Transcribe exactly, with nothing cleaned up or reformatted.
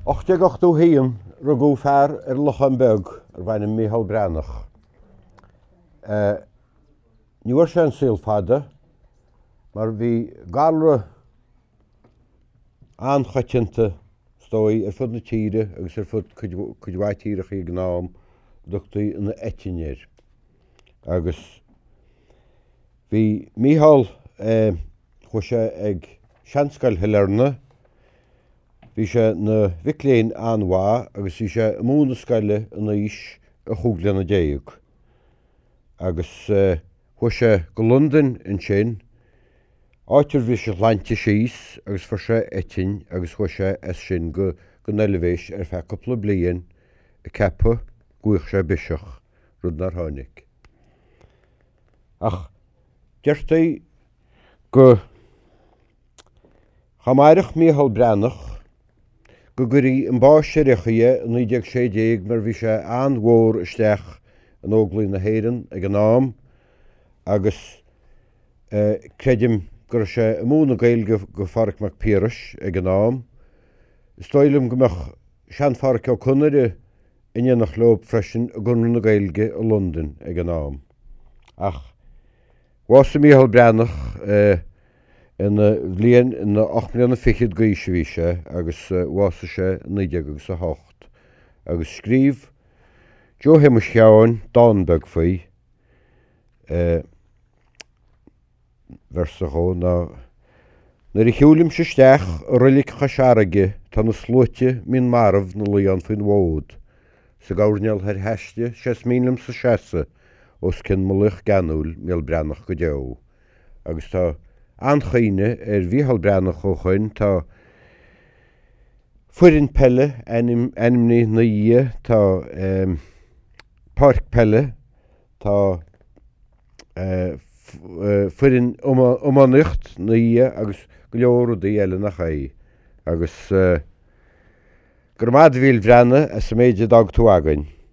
Ochtig ochtú híon rugú fear ar Luchanbeg ar bhain Mícheál Bránach. Uh, Níor sé an síl fada, mar bhí galra anchaitianta stói ar fud na tíre agus ar fud chuidhhaid tíreach í gnám dúchtaí in na eitinéir. Agus bhí Mícheál uh, chu sé ag seanscail Hilarna, bhí sé na Bhicléin anhá agus bhí sé múna scaile in is a chúgla na déag. Agus uh, chu sé go London in sin, áitir bhí sé leinte síos agus for sé etin agus chu sé as sin go go neilevéis ar fe coppla bliain a cepa gúich sé biseach rud nar tháinig. Ach deirtaí go chamáireach Mícheál Bránach go gurí an báisireachaí in nídeag sé déag mar bhí sé anmhór isteach an óglaí na héireann ag an nám agus uh, creidim gur sé múna gailge go farc mac Piarais ag an nám. Stoilm gomach sean farc ó cunire inne nach lob freisin a gunna na gailge a London ag an nám. Ach, was Mícheál Bránach uh, in uh, bblion in ach mbliana fichiid gaoise bhí sé agus uh, was sé nídeag agus a hocht. Agus scríb Joe Himmes Cheáin Donbeg faoi uh, versa cho na Nar i chiúlim sé steach a rilik chasearige tan na slóite mín marv na líon fin wód. Sa gaurneal her heiste ses mílim sa sese os cin mulich ganúil Mícheál Bránach go deo. Agus tá anchaine ar Mícheál Bránach ó chuin tá fuirin pelle enimní na dhé tá um, park pelle tá uh, Uh, fuirin umanicht na dhé agus go leor dí eile nach chaí. Agus uh, gur mad bhíl bhreanna a sa méide dag tú againn.